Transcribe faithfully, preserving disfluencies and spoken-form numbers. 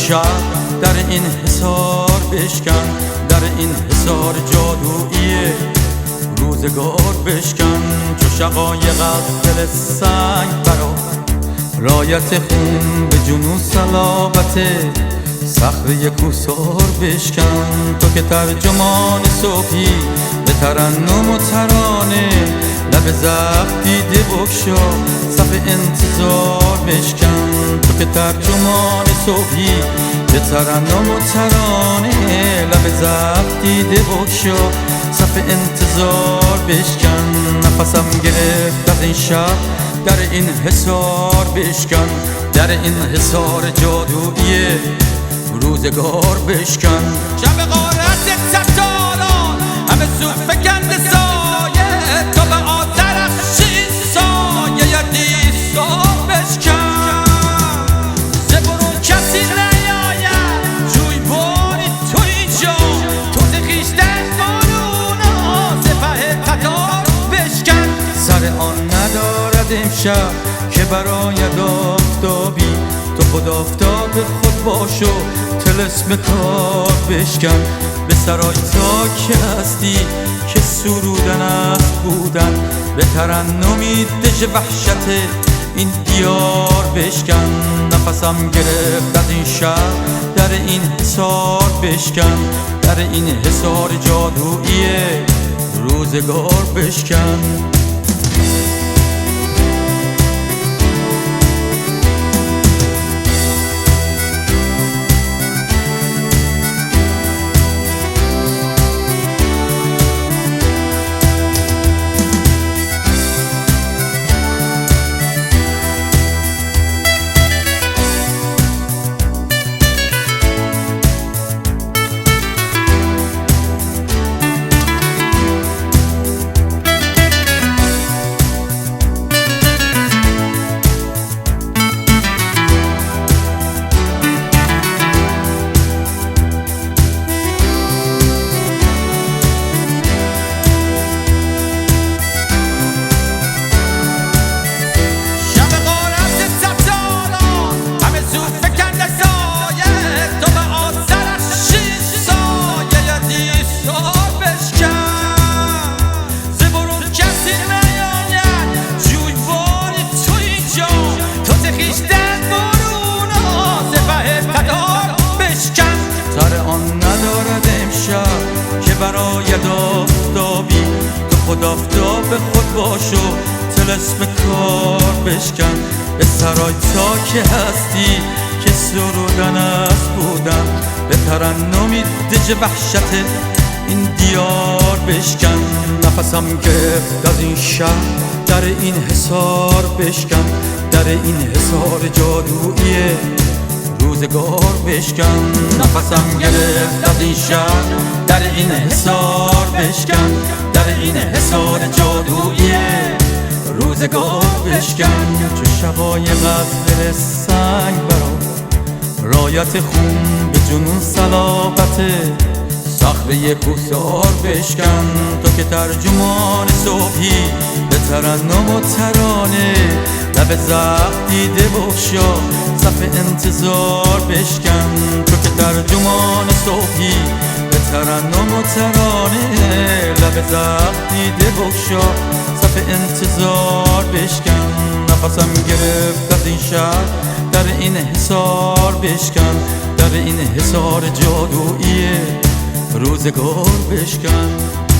شب در این حصار بشکن، در این حصار جادویی روزگار بشکن. چو شقایق از دل سنگ برا رایت خون به جنون صلابت صخره کوسار بشکن. تو که ترجمان صبحی به ترنم و ترانه لب زخم دیده بگشا صف انتظار بشکن. تو که ترجمان صبحی به ترنم و ترانه لب زخم دیده بگشا صف انتظار بشکن. نفسم گرفت از این شب در این حصار بشکن، در این حصار جادویی روزگار بشکن. شب غارت ستاران همه زود فکنده سایه، تا به آترش این سایه دیسار بشکن. ز برون کسی نیاید جوی باری تو اینجا، تو ز خویشتن قانونا سپه قطار بشکن. سر آن ندارد امشب که برآید آفتابی، تو خود آفتاب خود باش و طلسم کار بشکن. به سرای تا که هستی که سرودن است بودن، به ترنمی دژ وحشت این دیار بشکن. نفسم گرفت از این شب در این حصار بشکن، در این حصار جادویی روزگار بشکن. سر آن ندارد امشب که براید آفتابی، تو خود آفتاب خود باش و طلسم کار بشکن. به سرای تا که هستی که سرودن است بودن، به ترنمی دژ وحشت این دیار بشکن. نفسم گرفت از این شب در این حصار بشکن، در این حصار جادویی روزگار بشکن. نفسم گرفت از این شب در این حصار بشکن، در این حصار جادویی روزگار بشکن. چو شقایق از دل سنگ برا رایت خون به جنون صلابت صخره کوسار بشکن. تو که ترجمان صبحی به ترنم و ترانه لب زخم دیده بگشا صف انتظار بشکن. تو که ترجمان صبحی به ترنم و ترانه لب زخم دیده بگشا صف انتظار بشکن. نفسم گرفت از این شب در این حصار بشکن، در این حصار جادویی روزگار بشکن.